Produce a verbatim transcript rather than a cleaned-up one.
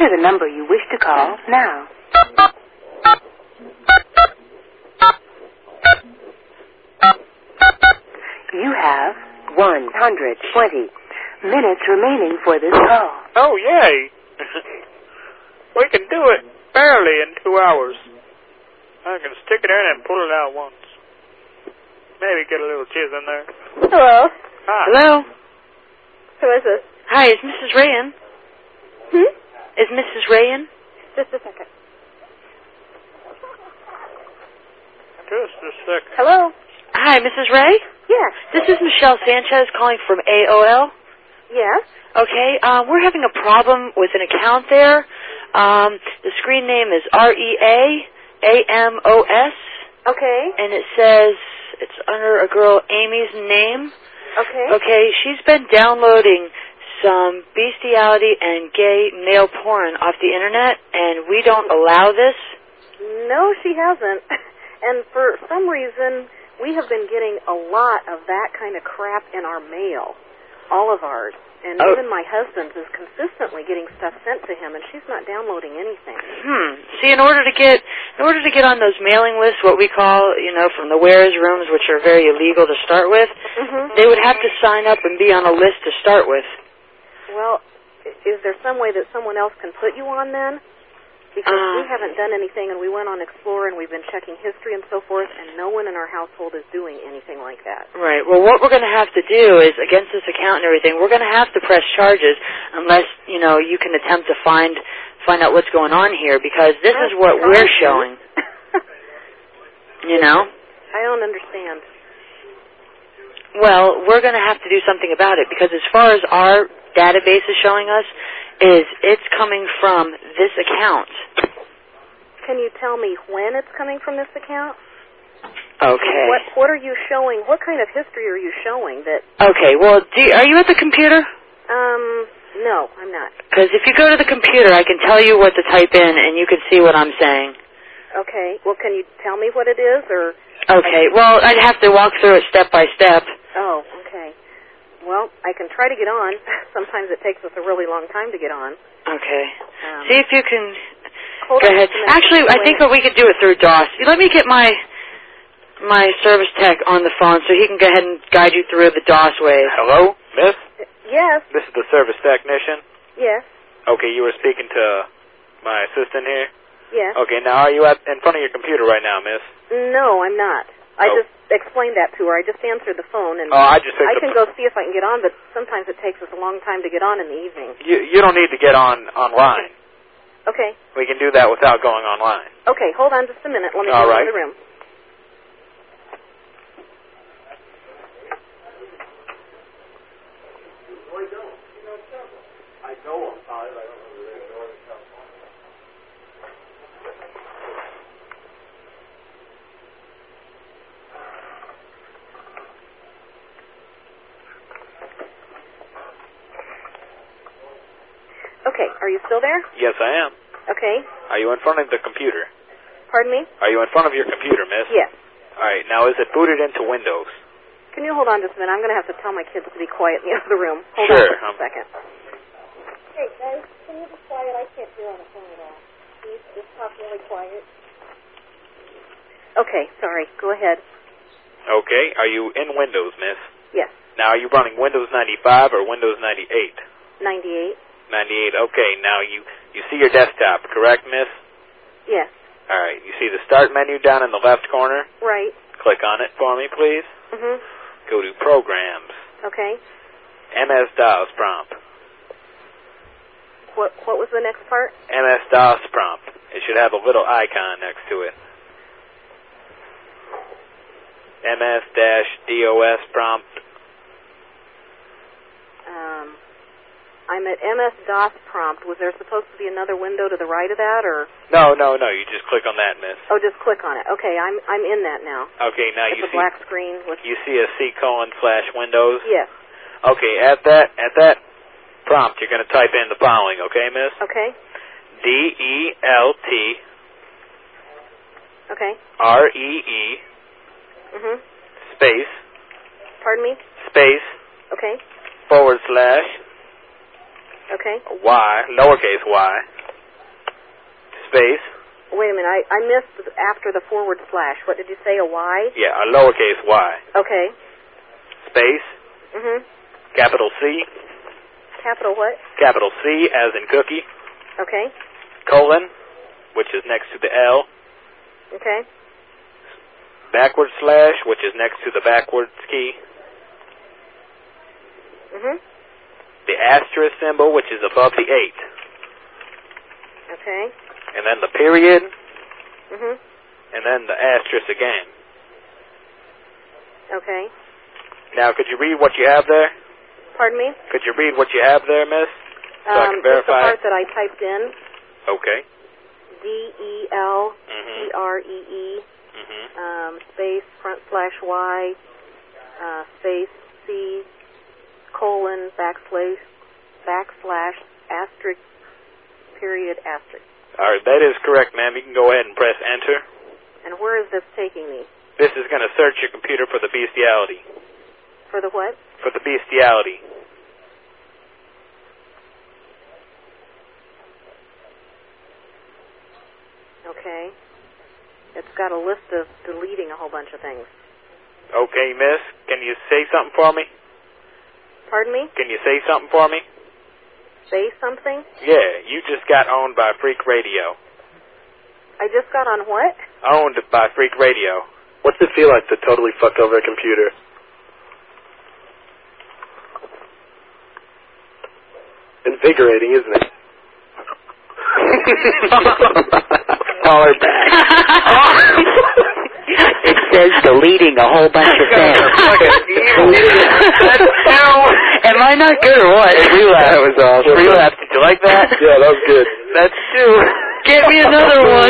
Enter the number you wish to call now. You have one hundred twenty minutes remaining for this call. Oh, yay. We can do it barely in two hours. I can stick it in and pull it out once. Maybe get a little jizz in there. Hello. Hi. Hello? Who is this? Hi, is Missus Rayan? Hmm? Is Missus Rayan? Just a second. Just a sec. Hello? Hi, Missus Ray? Yes. This is Michelle Sanchez calling from A O L. Yes? Okay, um, we're having a problem with an account there. Um, the screen name is R E A A M O S. Okay. And it says it's under a girl Amy's name. Okay. Okay, she's been downloading some bestiality and gay male porn off the internet, and we don't allow this. No, she hasn't. And for some reason, we have been getting a lot of that kind of crap in our mail. All of ours. And oh. even my husband's is consistently getting stuff sent to him, and she's not downloading anything. Hmm. See, in order to get in order to get on those mailing lists, what we call, you know, from the where's rooms, which are very illegal to start with, mm-hmm. they would have to sign up and be on a list to start with. Well, is there some way that someone else can put you on then? Because uh, we haven't done anything, and we went on Explorer, and we've been checking history and so forth, and no one in our household is doing anything like that. Right. Well, what we're going to have to do is, against this account and everything, we're going to have to press charges unless, you know, you can attempt to find find out what's going on here, because this That's is what we're showing. You know? I don't understand. Well, we're going to have to do something about it, because as far as our database is showing us, is it's coming from this account. Can you tell me when it's coming from this account? Okay. What What are you showing? What kind of history are you showing that... Okay, well, do you, are you at the computer? Um, no, I'm not. Because if you go to the computer, I can tell you what to type in, and you can see what I'm saying. Okay, well, can you tell me what it is, or... Okay, well, I'd have to walk through it step by step. Oh, okay. Well, I can try to get on. Sometimes it takes us a really long time to get on. Okay. Um, See if you can... Hold Go on ahead. Actually, I think that we could do it through DOS. Let me get my my service tech on the phone so he can go ahead and guide you through the DOS ways. Hello, miss? Yes. This is the service technician? Yes. Okay, you were speaking to my assistant here? Yes. Okay, now are you at in front of your computer right now, miss? No, I'm not. I Oh. just explained that to her. I just answered the phone, and Oh, I just I picked can up- go see if I can get on, but sometimes it takes us a long time to get on in the evening. You, you don't need to get on online. Okay. We can do that without going online. Okay, hold on just a minute. Let me All go right. into the room. Okay, are you still there? Yes, I am. Okay. Are you in front of the computer? Pardon me? Are you in front of your computer, miss? Yes. All right, now is it booted into Windows? Can you hold on just a minute? I'm going to have to tell my kids to be quiet in the other room. Hold Sure. on just a second. Hey, guys, can you be quiet? I can't hear on the phone at all. Can you just talk really quiet? Okay, sorry. Go ahead. Okay, are you in Windows, miss? Yes. Now, are you running Windows ninety-five or Windows ninety-eight? ninety-eight. ninety-eight, okay. Now, you, you see your desktop, correct, miss? Yes. All right, you see the Start menu down in the left corner? Right. Click on it for me, please. Mm-hmm. Go to Programs. Okay. M S DOS prompt. What What was the next part? M S DOS prompt. It should have a little icon next to it. M S DOS prompt. Um, I'm at M S DOS prompt. Was there supposed to be another window to the right of that, or? No, no, no. You just click on that, miss. Oh, just click on it. Okay, I'm I'm in that now. Okay, now It's you a see black screen with. you see a C colon slash Windows. Yes. Okay, at that at that prompt, you're going to type in the following. Okay, miss. Okay. D E L T. Okay. R E E. Mhm. Space. Pardon me. Space. Okay. Forward slash. Okay. Y. Lowercase y. space. Wait a minute, I, I missed after the forward slash. What did you say, a Y? Yeah, a lowercase y. Okay. Space. Mm-hmm. Capital C. Capital what? Capital C as in cookie. Okay. Colon, which is next to the L. Okay. Backward slash, which is next to the backwards key. Mm-hmm. The asterisk symbol, which is above the eight. Okay. And then the period. Mm-hmm. And then the asterisk again. Okay. Now, could you read what you have there? Pardon me? Could you read what you have there, miss? So I Um, can just the verify part it? that I typed in. Okay. D E L Mm-hmm. T R E E Mm-hmm. um, space front slash Y uh, space C colon backslash backslash asterisk period asterisk. All right, that is correct, ma'am. You can go ahead and press enter. And where is this taking me? This is going to search your computer for the bestiality. For the what? For the bestiality. Okay. It's got a list of deleting a whole bunch of things. Okay, miss. Can you say something for me? Pardon me? Can you say something for me? Say something? Yeah, you just got owned by Freak Radio. I just got on what? Owned by Freak Radio. What's it feel like to totally fuck over a computer? Invigorating, isn't it? Call her back. It says deleting a whole bunch of things. Am I not good or what? Relapse. That was awesome. Relapse. Did you like that? Yeah, that was good. That's two. Get me another one.